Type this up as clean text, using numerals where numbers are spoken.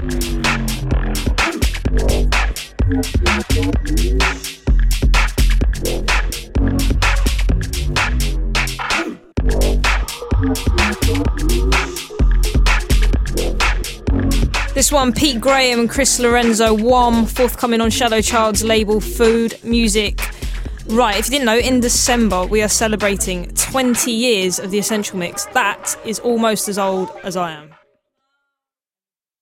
This one, Pete Graham and Chris Lorenzo, Wham, forthcoming on Shadow Child's label Food Music. Right, if you didn't know, in December we are celebrating 20 years of The Essential Mix. That is almost as old as I am.